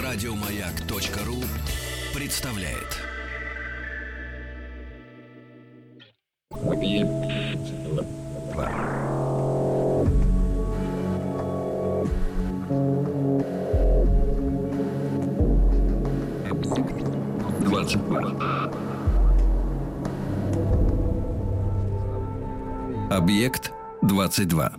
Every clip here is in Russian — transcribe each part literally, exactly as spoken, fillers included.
Радиомаяк.ру представляет. двадцать два. Объект двадцать два.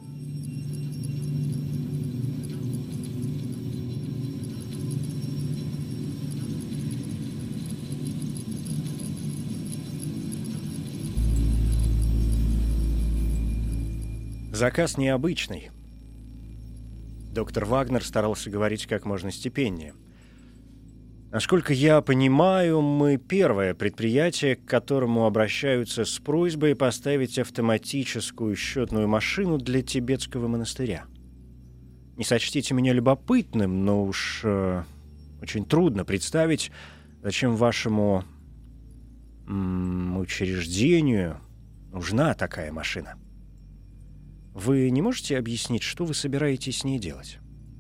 Заказ необычный. Доктор Вагнер старался говорить как можно степеннее. Насколько я понимаю, мы первое предприятие, к которому обращаются с просьбой поставить автоматическую счетную машину для тибетского монастыря. Не сочтите меня любопытным, но уж э, очень трудно представить, зачем вашему м- учреждению нужна такая машина. Вы не можете объяснить, что вы собираетесь с ней делать?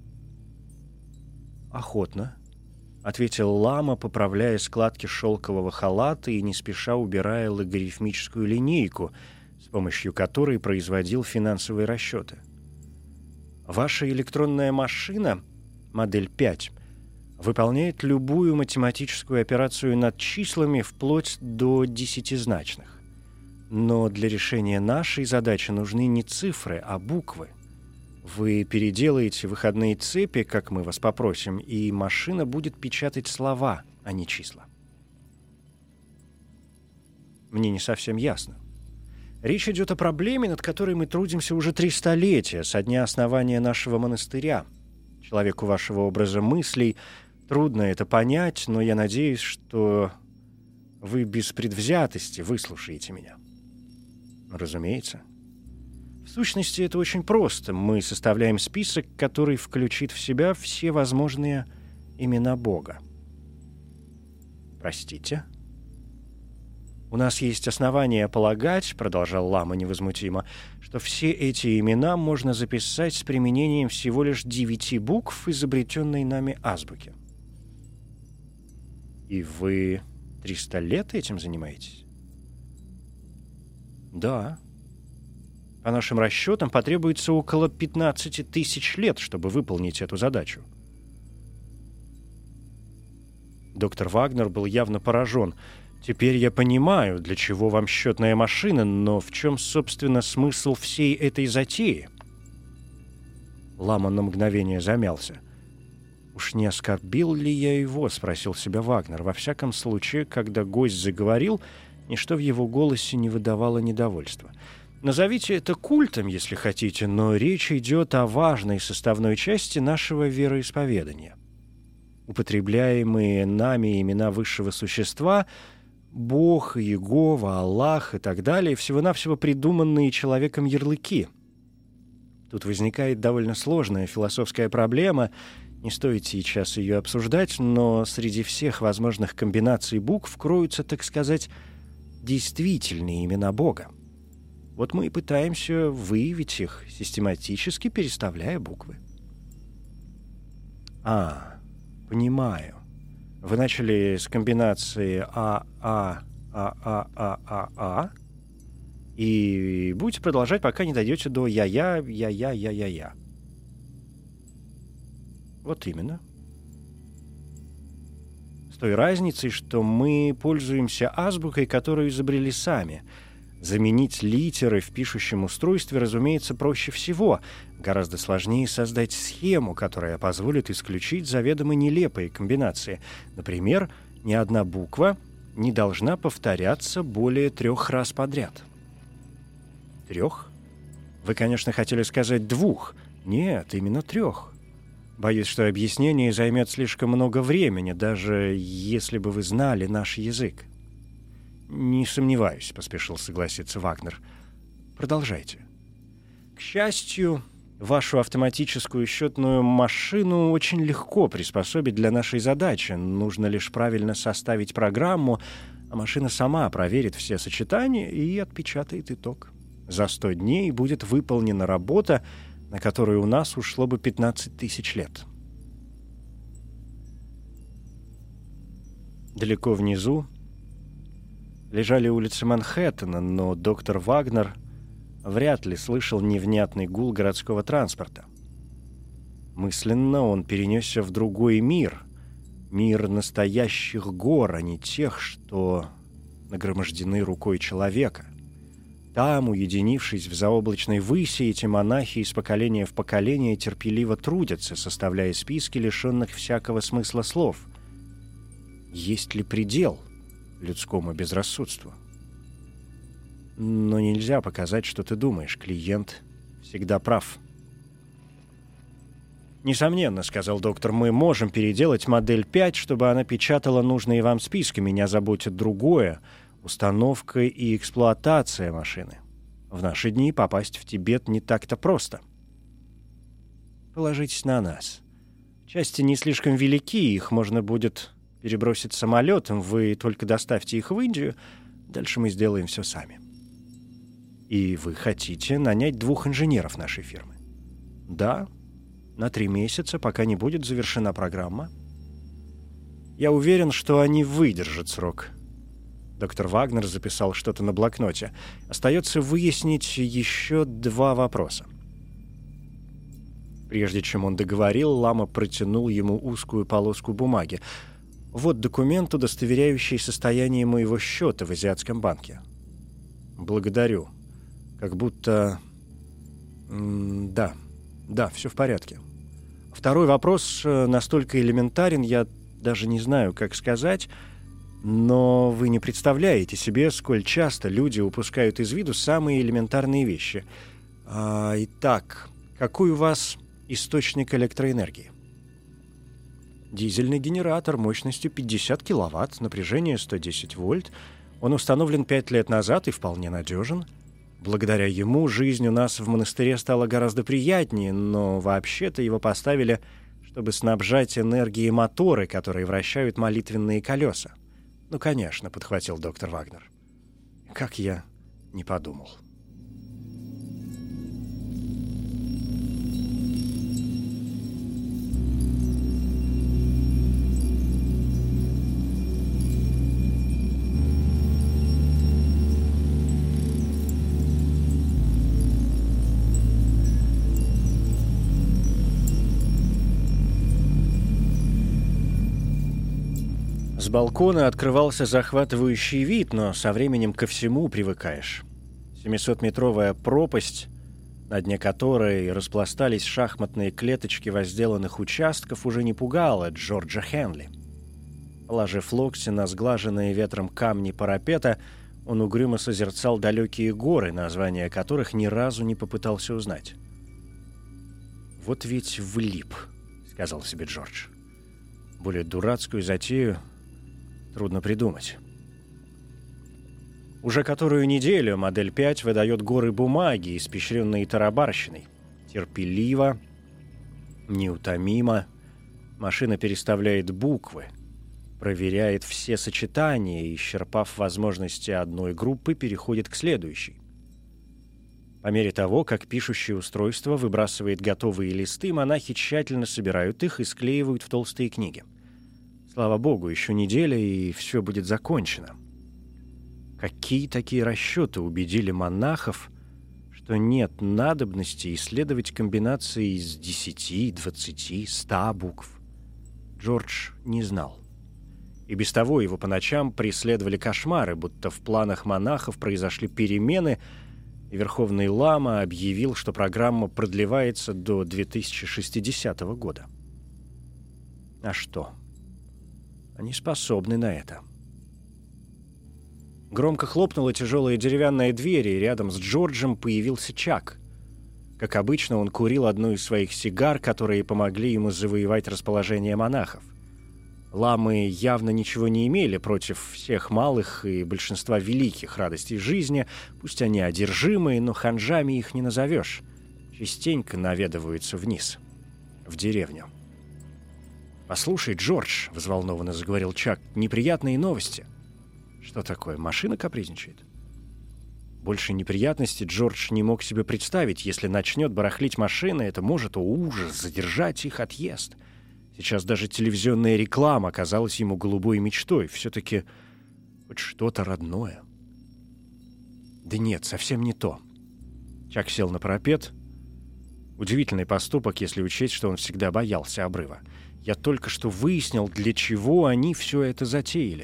Охотно, — ответил лама, поправляя складки шелкового халата и не спеша убирая логарифмическую линейку, с помощью которой производил финансовые расчеты. Ваша электронная машина, модель пять, выполняет любую математическую операцию над числами вплоть до десятизначных. Но для решения нашей задачи нужны не цифры, а буквы. Вы переделаете выходные цепи, как мы вас попросим, и машина будет печатать слова, а не числа. Мне не совсем ясно. Речь идет о проблеме, над которой мы трудимся уже три столетия, со дня основания нашего монастыря. Человеку вашего образа мыслей трудно это понять, но я надеюсь, что вы без предвзятости выслушаете меня. Разумеется. В сущности, это очень просто. Мы составляем список, который включит в себя все возможные имена Бога. Простите? У нас есть основания полагать, продолжал лама невозмутимо, что все эти имена можно записать с применением всего лишь девяти букв, изобретенной нами азбуки. И вы триста лет этим занимаетесь? Да. По нашим расчетам, потребуется около пятнадцати тысяч лет, чтобы выполнить эту задачу. Доктор Вагнер был явно поражен. Теперь я понимаю, для чего вам счетная машина, но в чем, собственно, смысл всей этой затеи? Лама на мгновение замялся. «Уж не оскорбил ли я его?» — спросил себя Вагнер. Во всяком случае, когда гость заговорил, ничто в его голосе не выдавало недовольства. Назовите это культом, если хотите, но речь идет о важной составной части нашего вероисповедания. Употребляемые нами имена высшего существа — Бог, Иегова, Аллах и так далее — всего-навсего придуманные человеком ярлыки. Тут возникает довольно сложная философская проблема. Не стоит сейчас ее обсуждать, но среди всех возможных комбинаций букв кроются, так сказать, действительные имена Бога. Вот мы и пытаемся выявить их, систематически переставляя буквы. А, понимаю. Вы начали с комбинации А, А, А, А, А, А, А, и будете продолжать, пока не дойдете до Я-Я, Я-Я, Я-Я-Я. Вот именно. С той разницей, что мы пользуемся азбукой, которую изобрели сами. Заменить литеры в пишущем устройстве, разумеется, проще всего. Гораздо сложнее создать схему, которая позволит исключить заведомо нелепые комбинации. Например, ни одна буква не должна повторяться более трех раз подряд. Трех? Вы, конечно, хотели сказать двух. Нет, именно трех. Боюсь, что объяснение займет слишком много времени, даже если бы вы знали наш язык. «Не сомневаюсь», — поспешил согласиться Вагнер. «Продолжайте». К счастью, вашу автоматическую счетную машину очень легко приспособить для нашей задачи. Нужно лишь правильно составить программу, а машина сама проверит все сочетания и отпечатает итог. За сто дней будет выполнена работа, на которую у нас ушло бы пятнадцать тысяч лет. Далеко внизу лежали улицы Манхэттена, но доктор Вагнер вряд ли слышал невнятный гул городского транспорта. Мысленно он перенесся в другой мир, мир настоящих гор, а не тех, что нагромождены рукой человека. Там, уединившись в заоблачной выси, эти монахи из поколения в поколение терпеливо трудятся, составляя списки лишенных всякого смысла слов. Есть ли предел людскому безрассудству? Но нельзя показать, что ты думаешь. Клиент всегда прав. «Несомненно, — сказал доктор, — мы можем переделать модель пять, чтобы она печатала нужные вам списки. Меня заботит другое — установка и эксплуатация машины. В наши дни попасть в Тибет не так-то просто. Положитесь на нас. Части не слишком велики, их можно будет перебросить самолетом. Вы только доставьте их в Индию, дальше мы сделаем все сами». «И вы хотите нанять двух инженеров нашей фирмы?» «Да, на три месяца, пока не будет завершена программа. Я уверен, что они выдержат срок». Доктор Вагнер записал что-то на блокноте. Остается выяснить еще два вопроса. Прежде чем он договорил, лама протянул ему узкую полоску бумаги. «Вот документ, удостоверяющий состояние моего счета в азиатском банке». «Благодарю. Как будто... М- да, да, все в порядке. Второй вопрос настолько элементарен, я даже не знаю, как сказать, но вы не представляете себе, сколь часто люди упускают из виду самые элементарные вещи. А, итак, какой у вас источник электроэнергии?» «Дизельный генератор мощностью пятьдесят киловатт, напряжение сто десять вольт. Он установлен пять лет назад и вполне надежен. Благодаря ему жизнь у нас в монастыре стала гораздо приятнее, но вообще-то его поставили, чтобы снабжать энергией моторы, которые вращают молитвенные колеса». «Ну, конечно», — подхватил доктор Вагнер. «Как я не подумал». С балкона открывался захватывающий вид, но со временем ко всему привыкаешь. семисотметровая пропасть, на дне которой распластались шахматные клеточки возделанных участков, уже не пугала Джорджа Хенли. Положив локти на сглаженные ветром камни парапета, он угрюмо созерцал далекие горы, названия которых ни разу не попытался узнать. «Вот ведь влип», — сказал себе Джордж. «Более дурацкую затею трудно придумать». Уже которую неделю модель пять выдает горы бумаги, испещренные тарабарщиной. Терпеливо, неутомимо машина переставляет буквы, проверяет все сочетания и, исчерпав возможности одной группы, переходит к следующей. По мере того, как пишущее устройство выбрасывает готовые листы, монахи тщательно собирают их и склеивают в толстые книги. Слава богу, еще неделя, и все будет закончено. Какие такие расчеты убедили монахов, что нет надобности исследовать комбинации из десяти, двадцати, ста букв? Джордж не знал. И без того его по ночам преследовали кошмары, будто в планах монахов произошли перемены, и Верховный Лама объявил, что программа продлевается до две тысячи шестидесятого года. А что? Они способны на это. Громко хлопнула тяжелая деревянная дверь, и рядом с Джорджем появился Чак. Как обычно, он курил одну из своих сигар, которые помогли ему завоевать расположение монахов. Ламы явно ничего не имели против всех малых и большинства великих радостей жизни, пусть они одержимые, но ханжами их не назовешь. Частенько наведываются вниз, в деревню. «Послушай, Джордж», — взволнованно заговорил Чак, — «неприятные новости». «Что такое, машина капризничает?» Больше неприятностей Джордж не мог себе представить. Если начнет барахлить машина, это может, о ужас, задержать их отъезд. Сейчас даже телевизионная реклама казалась ему голубой мечтой. Все-таки хоть что-то родное. Да нет, совсем не то. Чак сел на парапет. Удивительный поступок, если учесть, что он всегда боялся обрыва. Я только что выяснил, для чего они все это затеяли.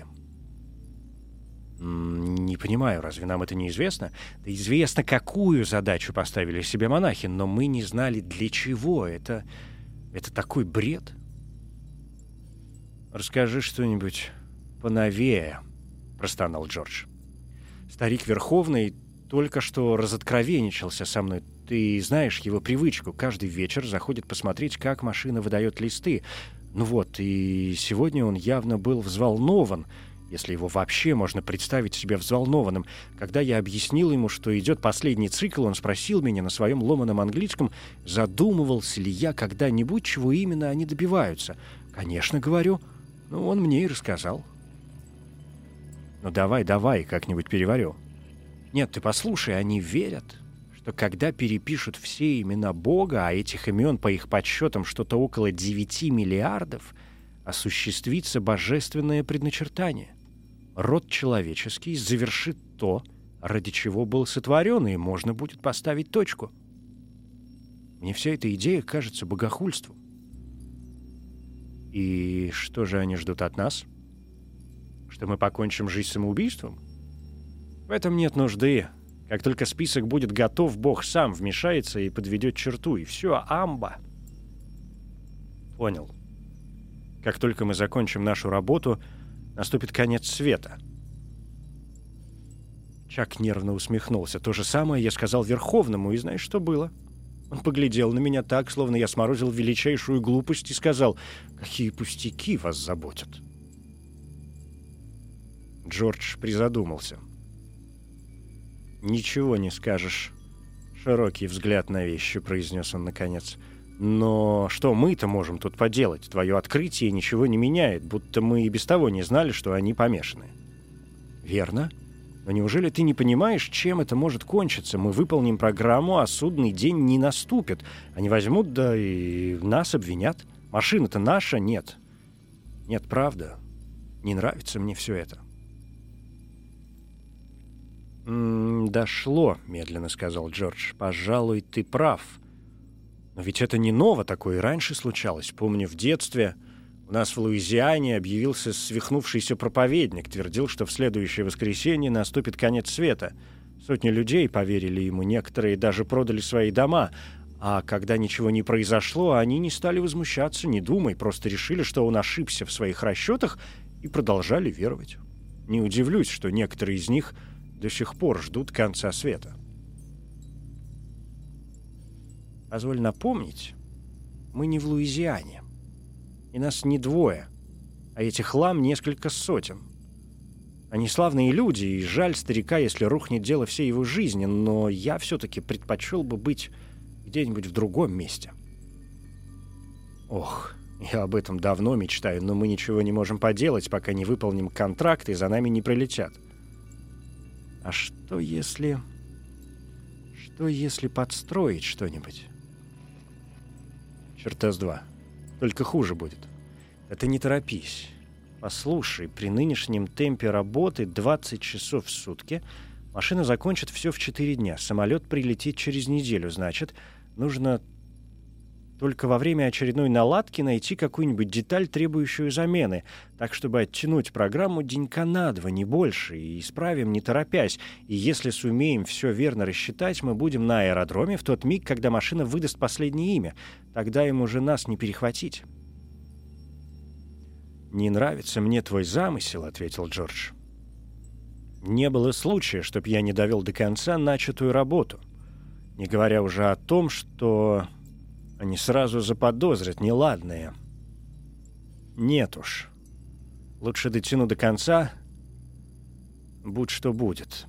Не понимаю, разве нам это не известно? Да известно, какую задачу поставили себе монахи, но мы не знали, для чего. Это, это такой бред. «Расскажи что-нибудь поновее», — простонал Джордж. «Старик Верховный только что разоткровенничался со мной. Ты знаешь его привычку. Каждый вечер заходит посмотреть, как машина выдает листы. Ну вот, и сегодня он явно был взволнован, если его вообще можно представить себе взволнованным. Когда я объяснил ему, что идет последний цикл, он спросил меня на своем ломаном английском, задумывался ли я когда-нибудь, чего именно они добиваются. Конечно, говорю. Ну, он мне и рассказал. Ну, давай, давай, как-нибудь переварю. Нет, ты послушай, они верят, что когда перепишут все имена Бога, а этих имен, по их подсчетам, что-то около девяти миллиардов, осуществится божественное предначертание. Род человеческий завершит то, ради чего был сотворен, и можно будет поставить точку. Мне вся эта идея кажется богохульством. И что же они ждут от нас? Что мы покончим жизнь самоубийством? В этом нет нужды. Как только список будет готов, Бог сам вмешается и подведет черту, и все, амба. Понял. Как только мы закончим нашу работу, наступит конец света. Чак нервно усмехнулся. То же самое я сказал Верховному, и знаешь, что было? Он поглядел на меня так, словно я сморозил величайшую глупость, и сказал: «Какие пустяки вас заботят?» Джордж призадумался. «Ничего не скажешь. Широкий взгляд на вещи», — произнес он наконец. «Но что мы-то можем тут поделать? Твое открытие ничего не меняет, будто мы и без того не знали, что они помешаны». «Верно. Но неужели ты не понимаешь, чем это может кончиться? Мы выполним программу, а судный день не наступит. Они возьмут, да и нас обвинят. Машина-то наша, нет. Нет, правда. Не нравится мне все это». «М-м, дошло», — медленно сказал Джордж. «Пожалуй, ты прав. Но ведь это не ново, такое и раньше случалось. Помню, в детстве у нас в Луизиане объявился свихнувшийся проповедник, твердил, что в следующее воскресенье наступит конец света. Сотни людей поверили ему, некоторые даже продали свои дома. А когда ничего не произошло, они не стали возмущаться, не думай, просто решили, что он ошибся в своих расчетах, и продолжали веровать. Не удивлюсь, что некоторые из них до сих пор ждут конца света». Позволь напомнить, мы не в Луизиане. И нас не двое, а этих лам несколько сотен. Они славные люди, и жаль старика, если рухнет дело всей его жизни, но я все-таки предпочел бы быть где-нибудь в другом месте. Ох, я об этом давно мечтаю, но мы ничего не можем поделать, пока не выполним контракт, и за нами не прилетят. А что если... Что если подстроить что-нибудь? Черта с два. Только хуже будет. Это не торопись. Послушай, при нынешнем темпе работы двадцать часов в сутки машина закончит все в четыре дня. Самолет прилетит через неделю. Значит, нужно только во время очередной наладки найти какую-нибудь деталь, требующую замены, так, чтобы оттянуть программу денька на два, не больше, и исправим, не торопясь. И если сумеем все верно рассчитать, мы будем на аэродроме в тот миг, когда машина выдаст последнее имя. Тогда им уже нас не перехватить. «Не нравится мне твой замысел», — ответил Джордж. «Не было случая, чтоб я не довел до конца начатую работу, не говоря уже о том, что они сразу заподозрят неладное. Нет уж. Лучше дотяну до конца, будь что будет».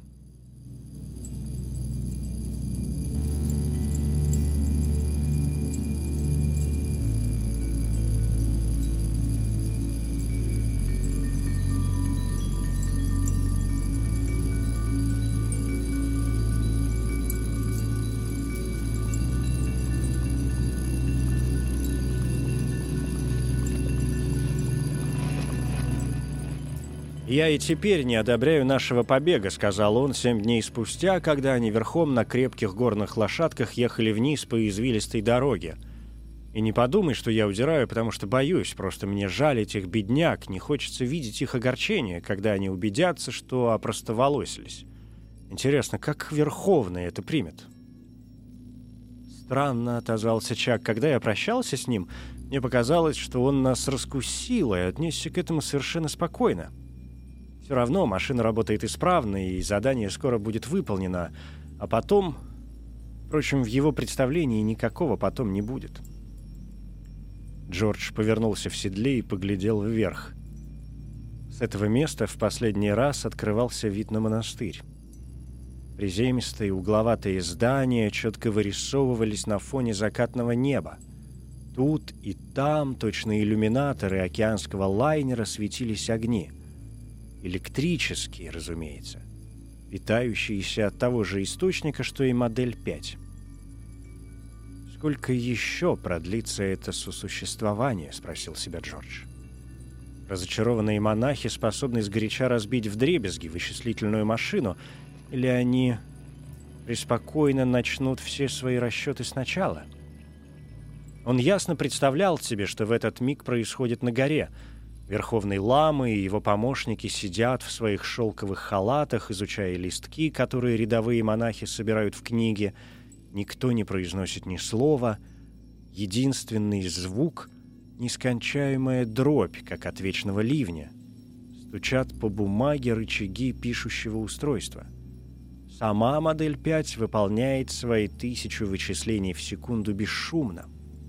«Я и теперь не одобряю нашего побега», — сказал он семь дней спустя, когда они верхом на крепких горных лошадках ехали вниз по извилистой дороге. «И не подумай, что я удираю, потому что боюсь, просто мне жаль этих бедняк, не хочется видеть их огорчение, когда они убедятся, что опростоволосились. Интересно, как Верховный это примет?» «Странно», — отозвался Чак, — «когда я прощался с ним, мне показалось, что он нас раскусил и отнесся к этому совершенно спокойно. Все равно машина работает исправно, и задание скоро будет выполнено. А потом... Впрочем, в его представлении никакого потом не будет». Джордж повернулся в седле и поглядел вверх. С этого места в последний раз открывался вид на монастырь. Приземистые угловатые здания четко вырисовывались на фоне закатного неба. Тут и там, точно иллюминаторы океанского лайнера, светились огни. Электрические, разумеется, питающиеся от того же источника, что и модель пять. «Сколько еще продлится это сосуществование?» — спросил себя Джордж. Разочарованные монахи способны сгоряча разбить вдребезги вычислительную машину, или они преспокойно начнут все свои расчеты сначала? Он ясно представлял себе, что в этот миг происходит на горе. Верховный лама и его помощники сидят в своих шелковых халатах, изучая листки, которые рядовые монахи собирают в книге. Никто не произносит ни слова. Единственный звук — нескончаемая дробь, как от вечного ливня. Стучат по бумаге рычаги пишущего устройства. Сама модель пять выполняет свои тысячу вычислений в секунду бесшумно.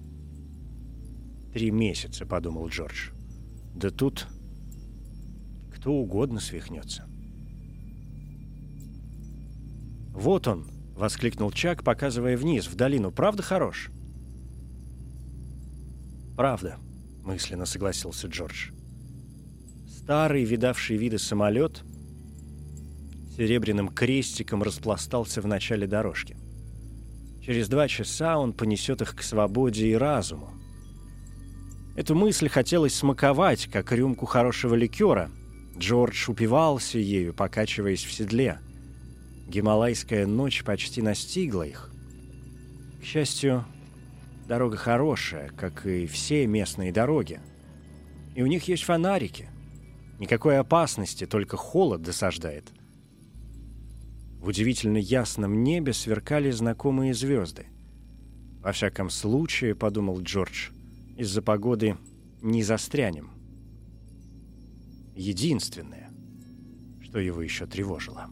«Три месяца», — подумал Джордж. «Да тут кто угодно свихнется». «Вот он!» — воскликнул Чак, показывая вниз, в долину. «Правда хорош?» «Правда», — мысленно согласился Джордж. Старый, видавший виды самолет серебряным крестиком распластался в начале дорожки. Через два часа он понесет их к свободе и разуму. Эту мысль хотелось смаковать, как рюмку хорошего ликера. Джордж упивался ею, покачиваясь в седле. Гималайская ночь почти настигла их. К счастью, дорога хорошая, как и все местные дороги. И у них есть фонарики. Никакой опасности, только холод досаждает. В удивительно ясном небе сверкали знакомые звезды. Во всяком случае, подумал Джордж, из-за погоды не застрянем. Единственное, что его еще тревожило.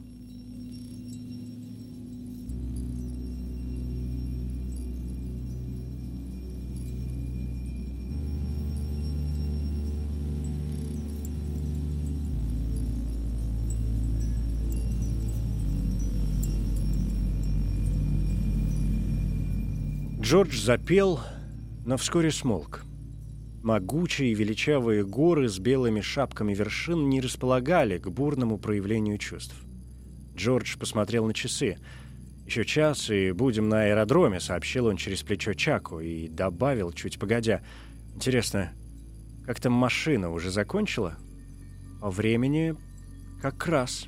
Джордж запел, но вскоре смолк. Могучие и величавые горы с белыми шапками вершин не располагали к бурному проявлению чувств. Джордж посмотрел на часы. «Еще час, и будем на аэродроме», — сообщил он через плечо Чаку и добавил, чуть погодя. «Интересно, как там машина, уже закончила?» «По времени как раз».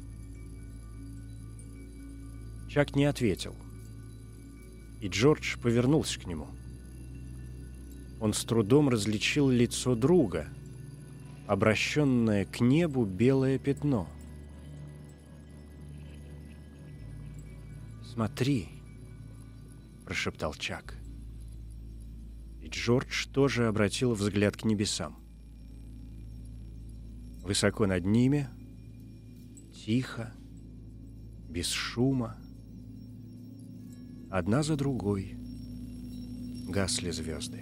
Чак не ответил. И Джордж повернулся к нему. Он с трудом различил лицо друга, обращенное к небу белое пятно. «Смотри», — прошептал Чак. И Джордж тоже обратил взгляд к небесам. Высоко над ними, тихо, без шума, одна за другой гасли звезды.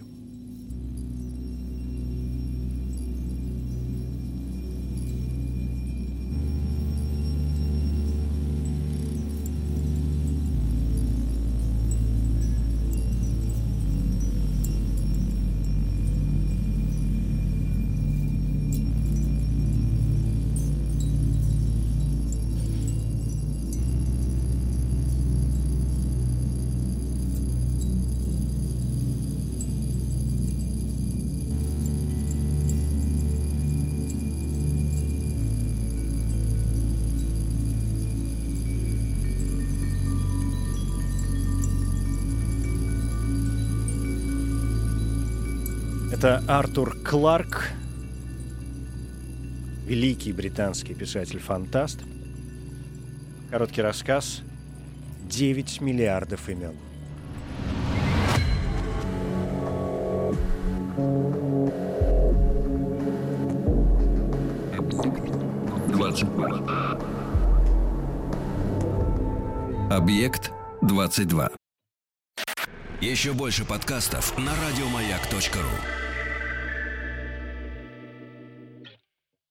Это Артур Кларк, великий британский писатель-фантаст. Короткий рассказ «Девять миллиардов имен». двадцать два. Объект двадцать два. Еще больше подкастов на радиомаяк точка ру.